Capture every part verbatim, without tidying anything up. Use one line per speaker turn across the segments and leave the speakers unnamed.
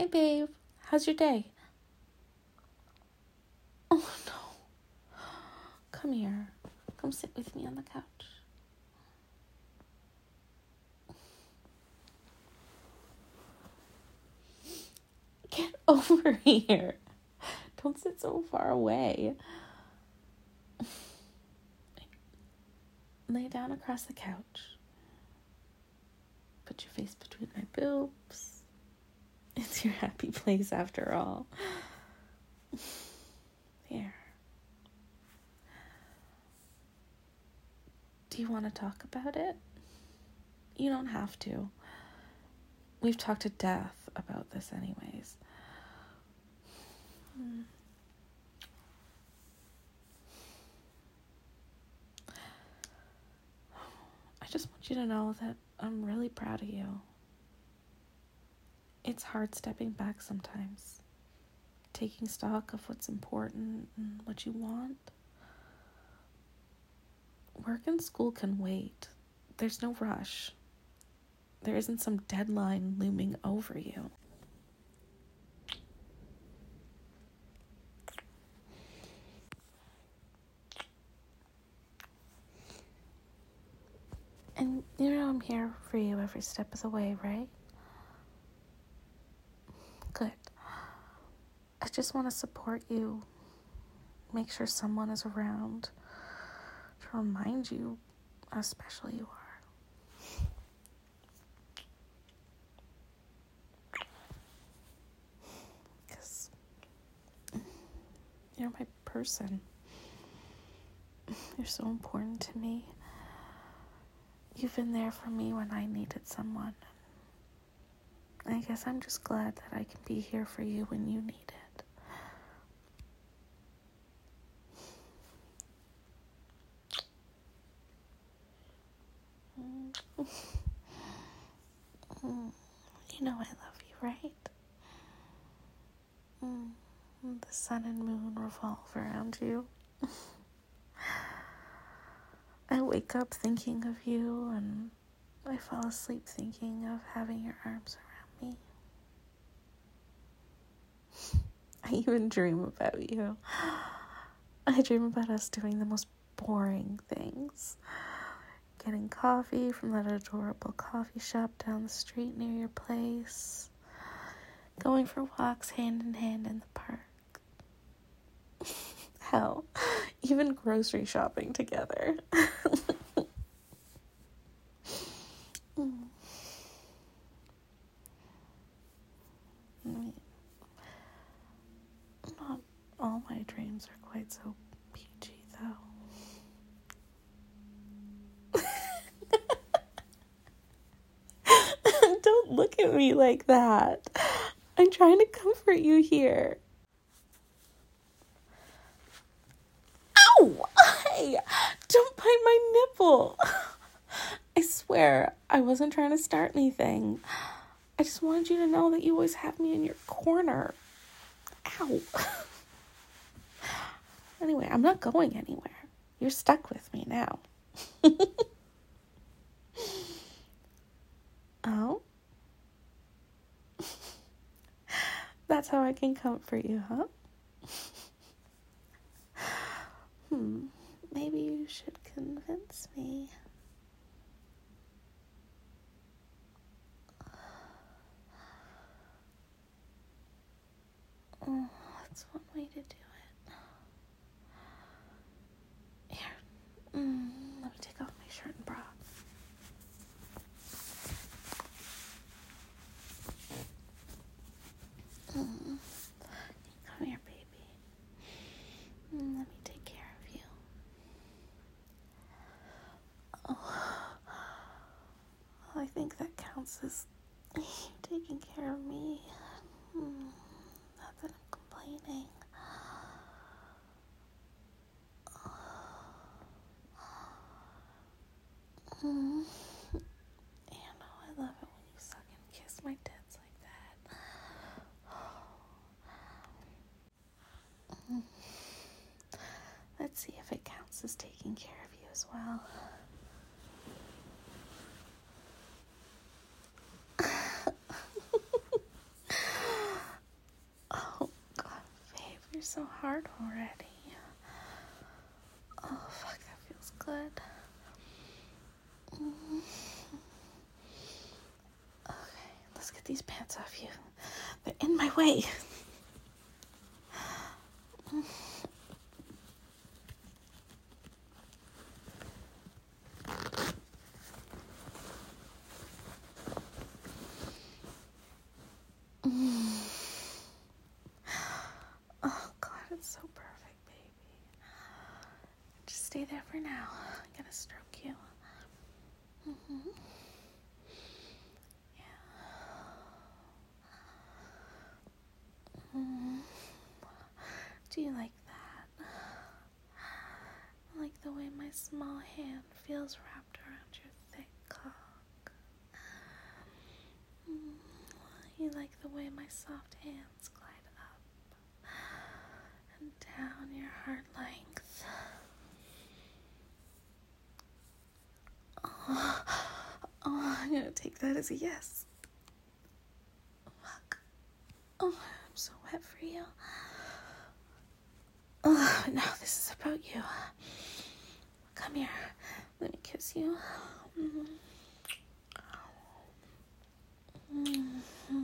Hey, babe. How's your day? Oh, no. Come here. Come sit with me on the couch. Get over here. Don't sit so far away. Lay down across the couch. Put your face between my boobs. It's your happy place after all. Here. Do you want to talk about it? You don't have to. We've talked to death about this anyways. Hmm. I just want you to know that I'm really proud of you. It's hard stepping back sometimes, taking stock of what's important and what you want. Work and school can wait. There's no rush. There isn't some deadline looming over you. And you know I'm here for you every step of the way, right? Good. I just want to support you. Make sure someone is around to remind you how special you are. Because you're my person. You're so important to me. You've been there for me when I needed someone. I guess I'm just glad that I can be here for you when you need it. You know I love you, right? The sun and moon revolve around you. I wake up thinking of you, and I fall asleep thinking of having your arms around me. I even dream about you. I dream about us doing the most boring things. Getting coffee from that adorable coffee shop down the street near your place. Going for walks hand in hand in the park. Hell, even grocery shopping together. Not all my dreams are quite so peachy, though. Don't look at me like that. I'm trying to comfort you here. Ow! Hey! Don't bite my nipple! I swear, I wasn't trying to start anything. I just wanted you to know that you always have me in your corner. Ow! Anyway, I'm not going anywhere. You're stuck with me now. Oh? That's how I can comfort you, huh? Hmm, maybe you should convince me. Oh, that's one way to do it. Here, mm, let me take off my shirt and bra. Mm. Come here, baby. Mm, let me take care of you. Oh, I think that counts as you taking care of me. Mm, not that I'm complaining. Mm. You know, I love it when you suck and kiss my tits like that. Mm. Let's see if it counts as taking care of you as well. so hard already. Oh, fuck, that feels good. Mm. Okay, let's get these pants off you. They're in my way. Mm. Oh, God, it's so perfect, baby. Just stay there for now. I'm gonna stroke you. Mm-hmm. Yeah. Mm. Do you like that? I like the way my small hand feels wrapped around your thick cock. Mm. You like the way my soft hands glide up and down your heart length. Oh, oh, I'm gonna take that as a yes. Fuck. Oh, I'm so wet for you. Oh, now this is about you. Come here. Let me kiss you. Mm-hmm. Mm-hmm.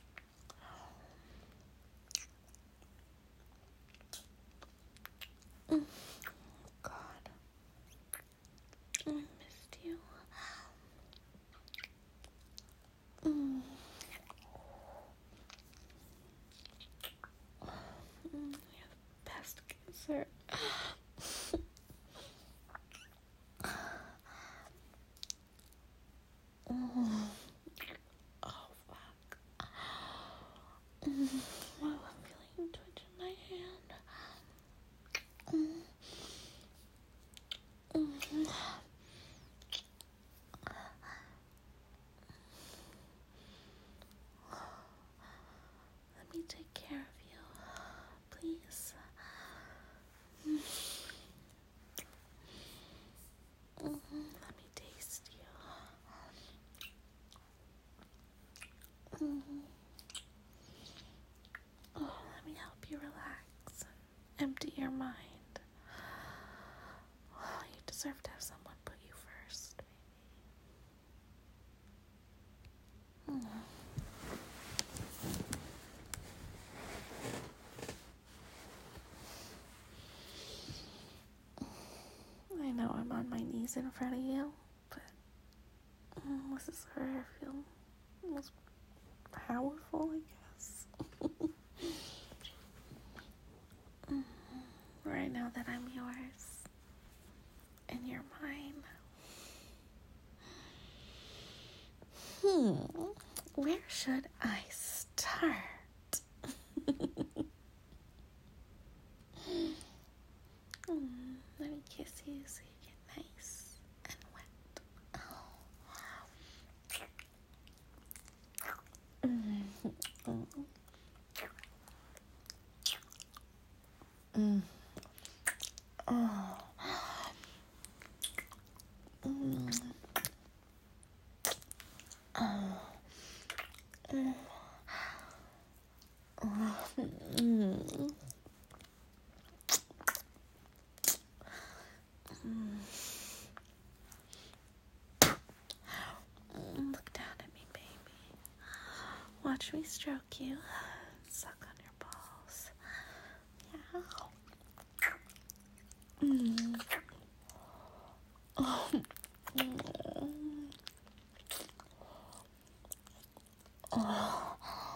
Mm. God. I missed you. Mm. Mm, you're the best kisser. Mm. Oh, fuck. Mm. Oh, I'm feeling a twitch in my hand. Mm. Mm. Let me take care of you, please. Mm. Mm-hmm. Let me taste you. Mm-hmm. Oh, let me help you relax and empty your mind. Oh, you deserve to have someone put you first, baby. Mm. I know I'm on my knees in front of you, but mm, this is where I feel most powerful, I guess. mm, right now that I'm yours and you're mine. Hmm, where should I start? mm, let me kiss you so you get nice and wet. Oh. Mm. Mm. Oh. Mm. Oh. Mm. Oh. Mm. Mm. Look down at me, baby. Watch me stroke you. Suck on your balls. Yeah. Mm. Oh. Mm. Oh.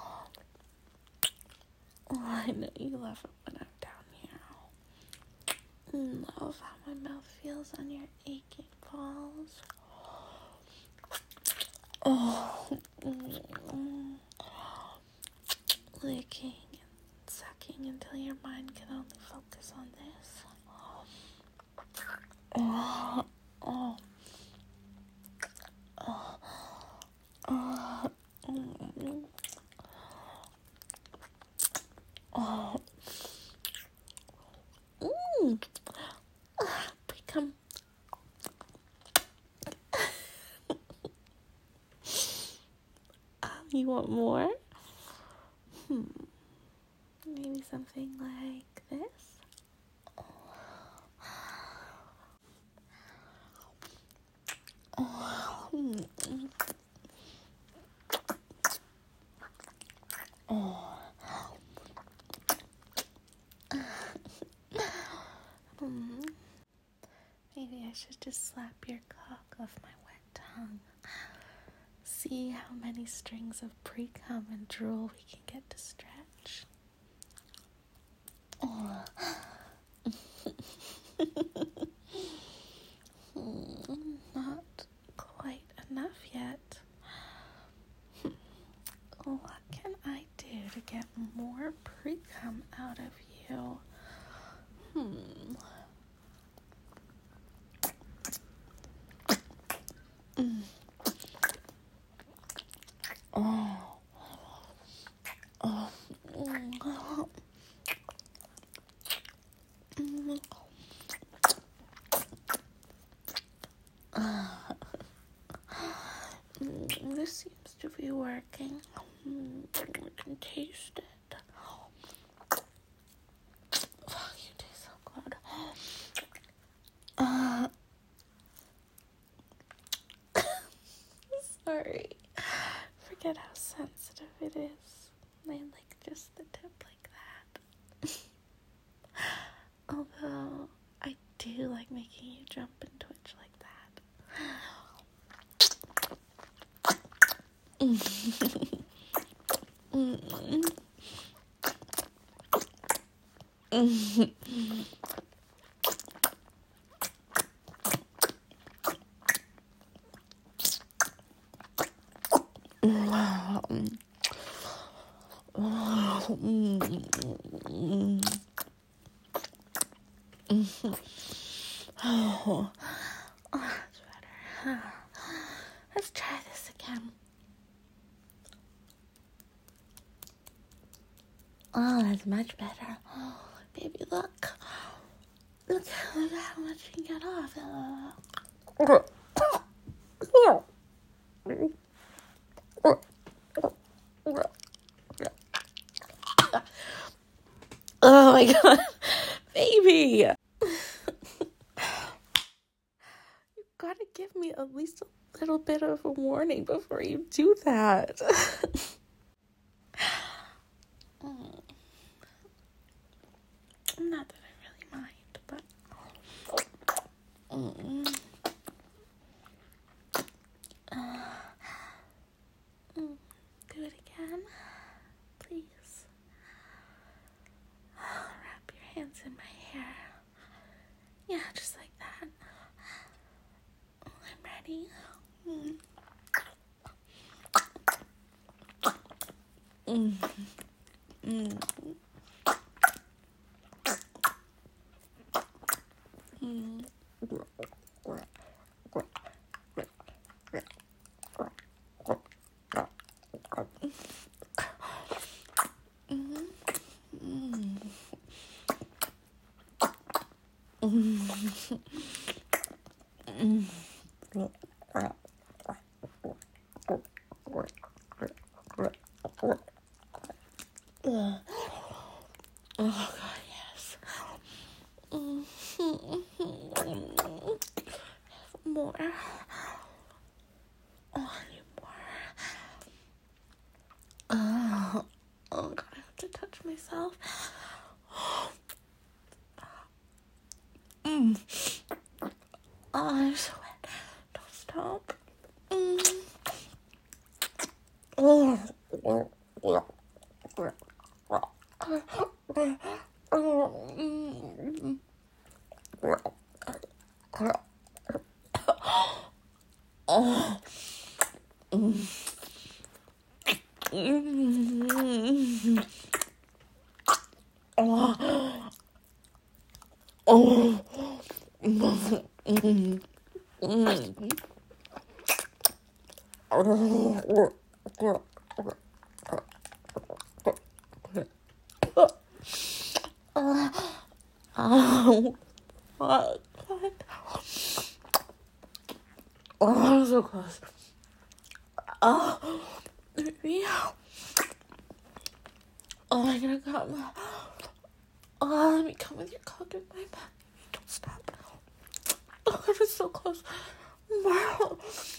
Oh, I know you love it when I'm down here. Love how my mouth feels on your aching balls. Oh. Mm. Licking and sucking until your mind can only focus on this. Oh. Oh. Oh. Oh. Mm. Oh. Mm. Become. You want more? Hmm. Maybe something like this. Oh. Oh. Mm. Maybe I should just slap your cock off my wet tongue. See how many strings of pre-cum and drool we can get to stretch. Oh. Not quite enough yet. What can I do to get more pre-cum out of you? Hmm. Mm. Oh. Oh. Mm. Mm. Uh. Mm. This seems to be working. Mm. I can taste it. Oh, you taste so good. Uh. Sorry. Forget how sensitive it is. I like just the tip like that. Although, I do like making you jump and twitch like that. Mm. Mm. Mm. Oh, oh, that's better. Let's try this again. Oh, that's much better. Oh, baby, look. Look, look how much you can get off. Uh, Oh my god, baby. You gotta give me at least a little bit of a warning before you do that. mm. Not that I really mind, but mm. Uh, mm. Do it again, please. Wrap your hands in my hair. Yeah, just like that. I'm ready. Mm. Mm. Mm. Mm. Oh god, yes. More. Oh, I need more. Oh, oh god, I have to touch myself. Mm. Oh, I'm so wet. Don't stop. Mm. Oh. Oh. Oh. Oh, oh, God. Oh, I'm so close. Oh, baby. Oh, I'm gonna come. Oh, let me come with your cock in my mouth. Don't stop. Oh, it was so close. Wow.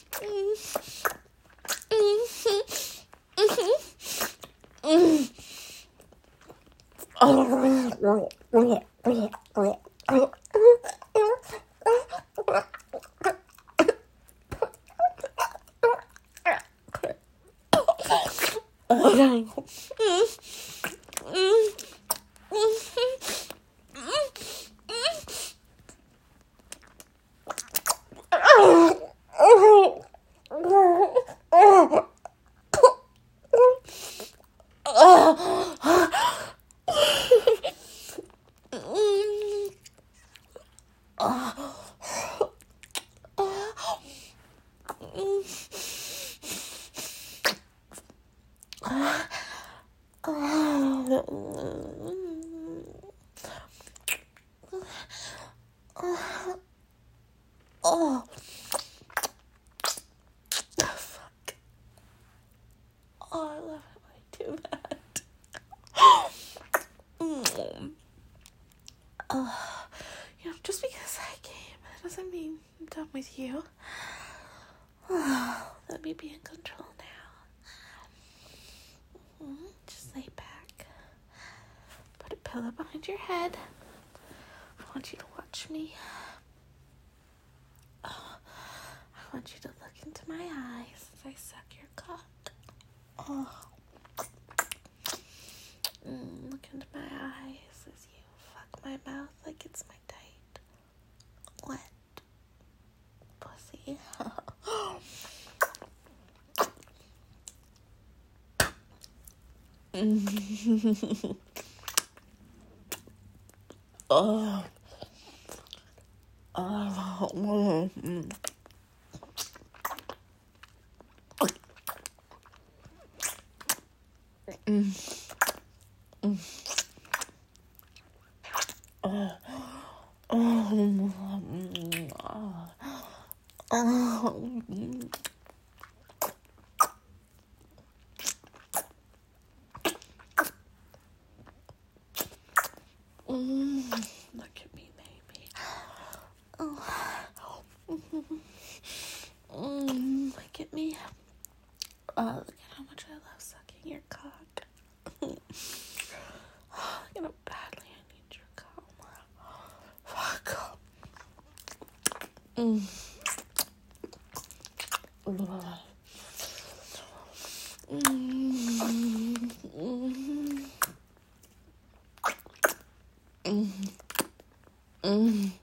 Oh, fuck. Oh, I love how I do that. mm. uh, you know, just because I came, that doesn't mean I'm done with you. Let me be in control now. Mm, just lay back. Put a pillow behind your head. I want you to watch me. Oh, I want you to look into my eyes as I suck your cock. Oh. Mm, look into my eyes as you fuck my mouth like it's my tight, wet pussy. Oh. Oh. Mm. Mm. Mm. Oh. Oh. Mm. Oh. Oh. Mm. Mm. Look at me, baby. Oh. Mm. Look at me. Oh, look at how much I love sucking your cock. Look at how badly I need your cum. Fuck. Mm. Mm. Mm. Mm. Mm.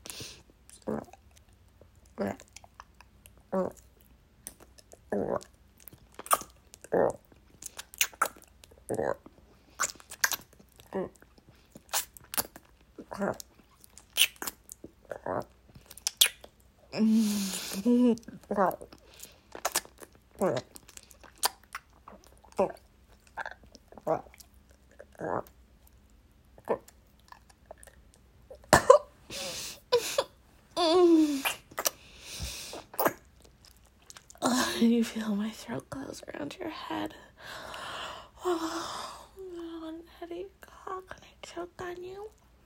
You feel my throat close around your head. Oh, on the head of your cock and I choke on you.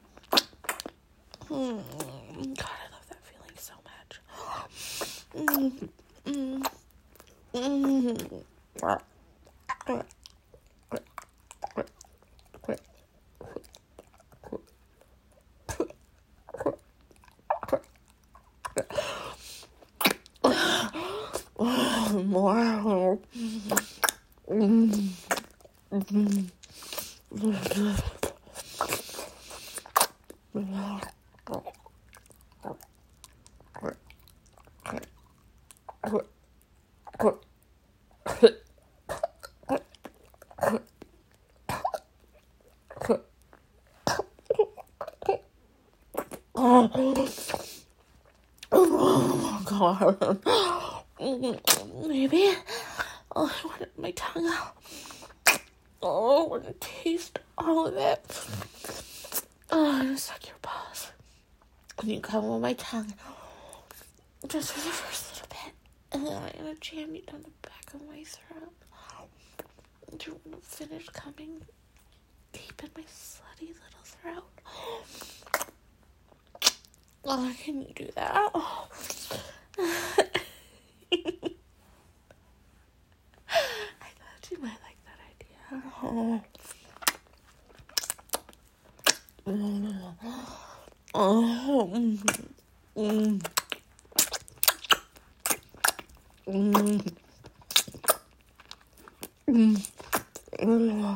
Mm. God, I love that feeling so much. Mm. Mm. Mm. More. Mm. Mm. Oh, God. Maybe. Oh, I wanted my tongue out. Oh, I want to taste all of it. Oh, I'm going to suck your balls. And you come on my tongue. Just for the first little bit. And then I'm going to jam you down the back of my throat. Do you want to finish coming deep in my slutty little throat. Oh, can you do that? Oh. I thought you might like that idea. Oh. Oh. Mm. Mm. Mm. Mm.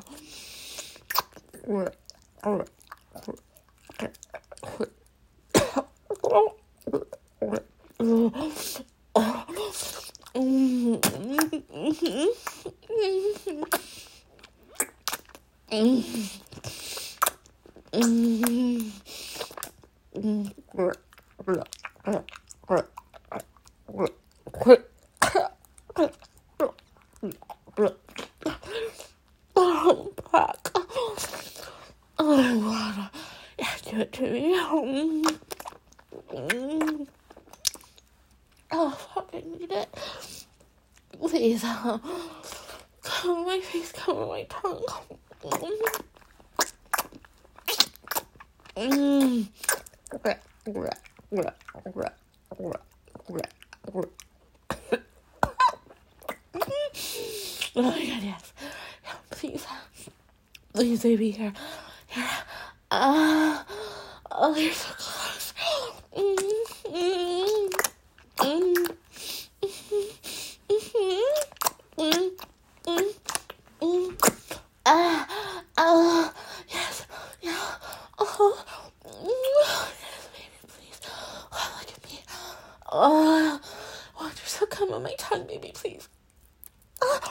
Oh, fuck. Oh, God. Yeah, do it to me. Mm. Oh, fuck, I need it. Please. Uh, come on my face, come on my tongue. Mm. Oh my God, yes. Please. Please, baby, here. Here. Uh, oh, you're so close. Mm, mm, mm, mm, mm, mm. Ah, ah, yes, yeah. Oh, yes, baby, please. Oh, look at me. Oh, watch yourself come on my tongue, baby, please. Ah.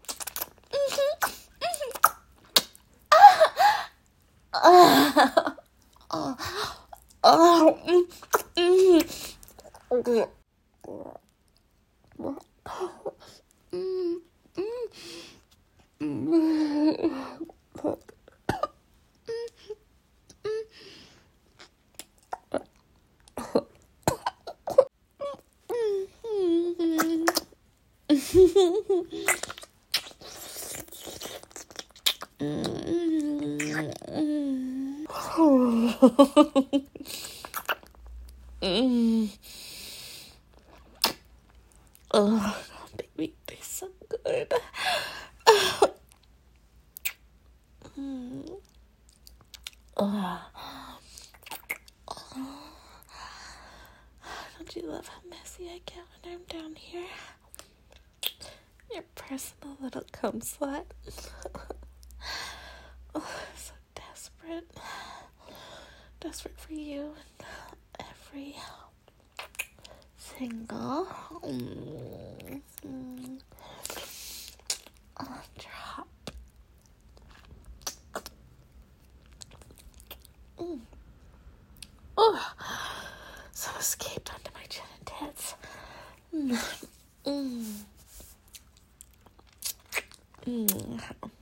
Oh, oh, oh, mm, mm, mm, mm. Oh, baby, they're so good. Mm. Oh. Don't you love how messy I get when I'm down here? Your personal little cum slut. Oh, so desperate. Desperate for you and every single mm, mm, oh, drop. Mm. Oh, some escaped onto my chin and tits. Mm. Mm. Mm.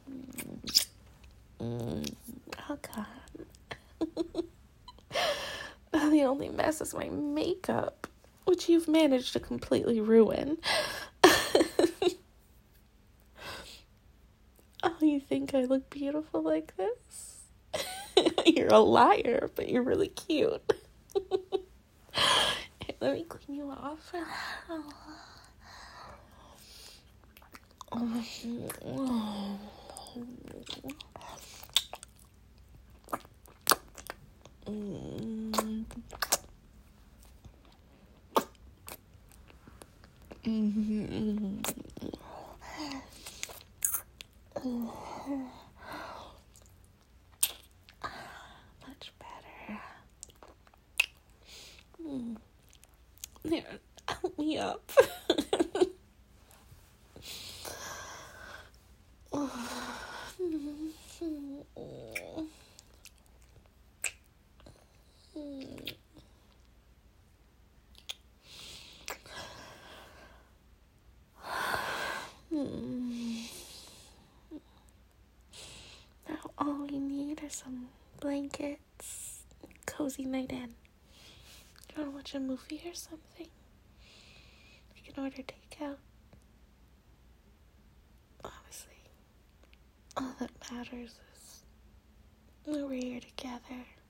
Mm. Oh, God. The only mess is my makeup, which you've managed to completely ruin. Oh, you think I look beautiful like this? You're a liar, but you're really cute. Here, let me clean you off. Oh. Mm. Mm-hmm. Much better. Mm. There, help me up. Now all we need are some blankets, cozy night in. Do you want to watch a movie or something? You can order takeout. Honestly, all that matters is we're here together.